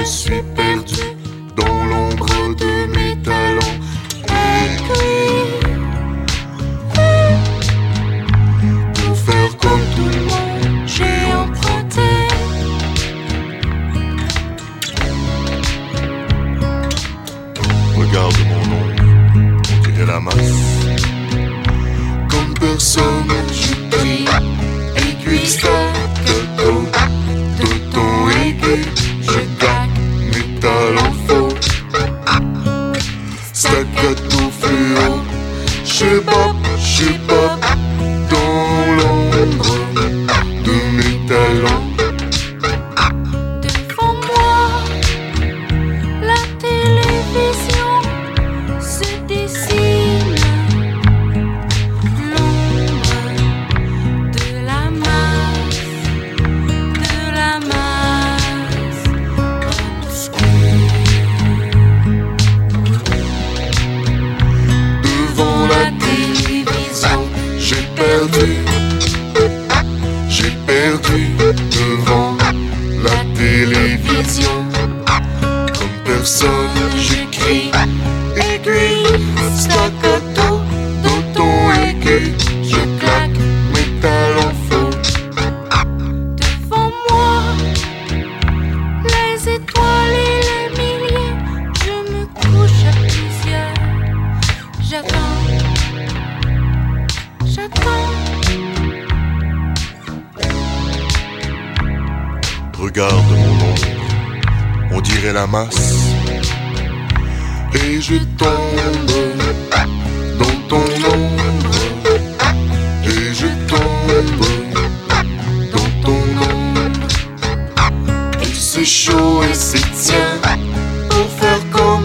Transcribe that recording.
suis perdu dans l'ombre de mes talents aiguilles. Pour faire comme tout le monde, j'ai emprunté. Regarde mon ombre, on dirait la masse. Comme personne, j'écris aiguille staccato. De ton aiguille, je claque mes talents faux. Staccato fluo, j'ébop dans l'ombre de mes talents. Devant moi, la télévision se dessine. L'ombre de la masse obscure. Devant la télévision, j'ai perdu devant la télévision. Comme personne, j'écris aiguille, staccato, dans ton aiguille, je claque mes talents faux. Devant moi, les étoiles et les milliers, je me couche à plusieurs. J'attends. Regarde mon ombre, on dirait la masse. Et je tombe dans ton ombre. Et je tombe dans ton ombre. Et c'est chaud et c'est tien pour faire comme